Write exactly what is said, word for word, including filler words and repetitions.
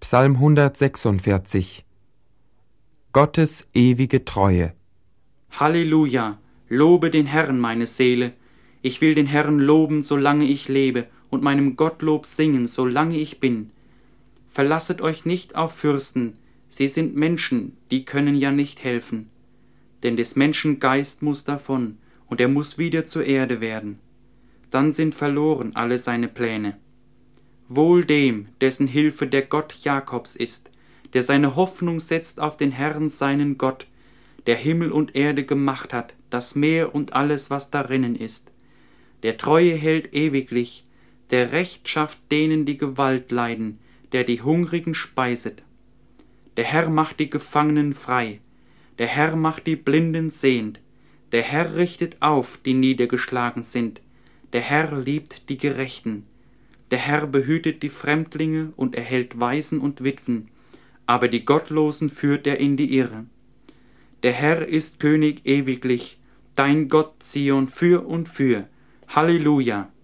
Psalm hundertsechsundvierzig. Gottes ewige Treue. Halleluja, lobe den Herrn, meine Seele. Ich will den Herrn loben, solange ich lebe, und meinem Gottlob singen, solange ich bin. Verlasset euch nicht auf Fürsten, sie sind Menschen, die können ja nicht helfen. Denn des Menschen Geist muss davon, und er muss wieder zur Erde werden. Dann sind verloren alle seine Pläne. Wohl dem, dessen Hilfe der Gott Jakobs ist, der seine Hoffnung setzt auf den Herrn seinen Gott, der Himmel und Erde gemacht hat, das Meer und alles, was darinnen ist. Der Treue hält ewiglich, der Recht schafft denen, die Gewalt leiden, der die Hungrigen speiset. Der Herr macht die Gefangenen frei, der Herr macht die Blinden sehend, der Herr richtet auf, die niedergeschlagen sind, der Herr liebt die Gerechten. Der Herr behütet die Fremdlinge und erhält Waisen und Witwen, aber die Gottlosen führt er in die Irre. Der Herr ist König ewiglich, dein Gott Zion für und für. Halleluja!